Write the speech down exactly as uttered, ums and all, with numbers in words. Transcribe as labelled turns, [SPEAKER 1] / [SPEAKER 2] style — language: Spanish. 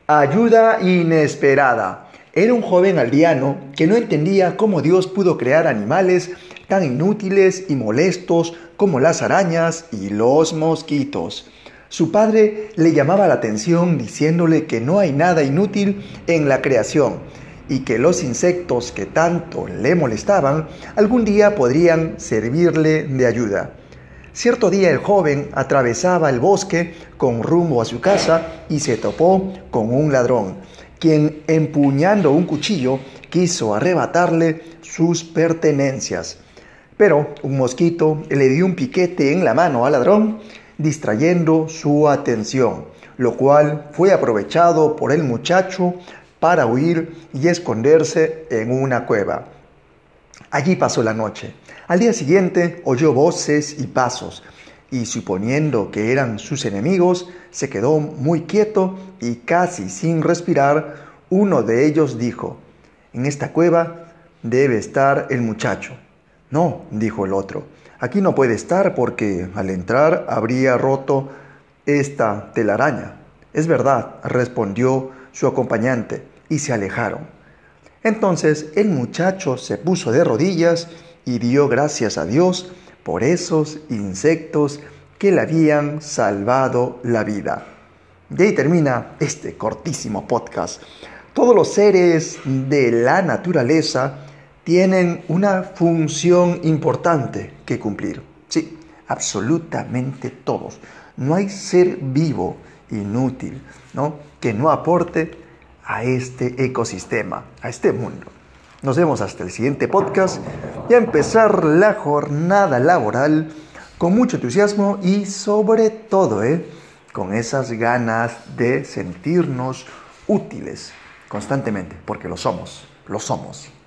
[SPEAKER 1] Ayuda inesperada. Era un joven aldeano que no entendía cómo Dios pudo crear animales tan inútiles y molestos como las arañas y los mosquitos. Su padre le llamaba la atención diciéndole que no hay nada inútil en la creación y que los insectos que tanto le molestaban algún día podrían servirle de ayuda. Cierto día el joven atravesaba el bosque con rumbo a su casa y se topó con un ladrón, quien empuñando un cuchillo quiso arrebatarle sus pertenencias. Pero un mosquito le dio un piquete en la mano al ladrón, distrayendo su atención, lo cual fue aprovechado por el muchacho para huir y esconderse en una cueva. Allí pasó la noche. Al día siguiente oyó voces y pasos, y suponiendo que eran sus enemigos, se quedó muy quieto y casi sin respirar. Uno de ellos dijo: «En esta cueva debe estar el muchacho». «No», dijo el otro, «aquí no puede estar porque al entrar habría roto esta telaraña». «Es verdad», respondió su acompañante, y se alejaron. Entonces el muchacho se puso de rodillas y dio gracias a Dios por esos insectos que le habían salvado la vida. Y ahí termina este cortísimo podcast. Todos los seres de la naturaleza tienen una función importante que cumplir. Sí, absolutamente todos. No hay ser vivo inútil, ¿no?, que no aporte a este ecosistema, a este mundo. Nos vemos hasta el siguiente podcast y a empezar la jornada laboral con mucho entusiasmo y sobre todo, ¿eh? con esas ganas de sentirnos útiles constantemente, porque lo somos, lo somos.